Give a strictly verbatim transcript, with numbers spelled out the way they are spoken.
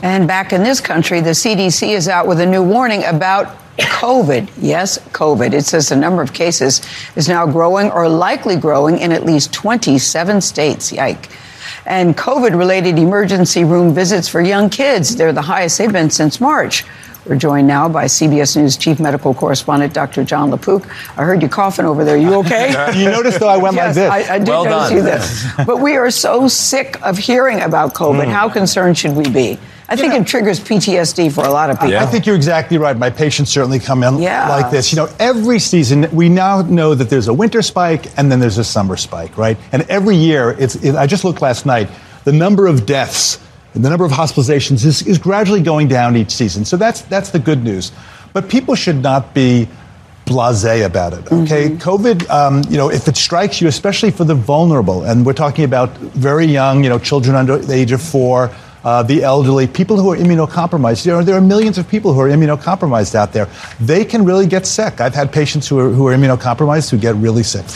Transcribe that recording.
And back in this country, the C D C is out with a new warning about COVID. Yes, COVID. It says the number of cases is now growing or likely growing in at least twenty-seven states. Yike. And COVID-related emergency room visits for young kids, they're the highest they've been since March. We're joined now by C B S News chief medical correspondent, Doctor Jon LaPook. I heard you coughing over there. You okay? You noticed, though, I went yes, like this. I, I did well notice done. you this. But we are so sick of hearing about COVID. Mm. How concerned should we be? I think yeah. it triggers P T S D for a lot of people. Yeah. I think you're exactly right. My patients certainly come in yeah. like this. You know, every season, we now know that there's a winter spike and then there's a summer spike, right? And every year, it's. It, I just looked last night, the number of deaths and the number of hospitalizations is, is gradually going down each season. So that's that's the good news. But people should not be blasé about it, okay? Mm-hmm. COVID, um, you know, if it strikes you, especially for the vulnerable, and we're talking about very young, you know, children under the age of four, uh, the elderly, people who are immunocompromised. You know, there are millions of people who are immunocompromised out there. They can really get sick. I've had patients who are, who are immunocompromised who get really sick.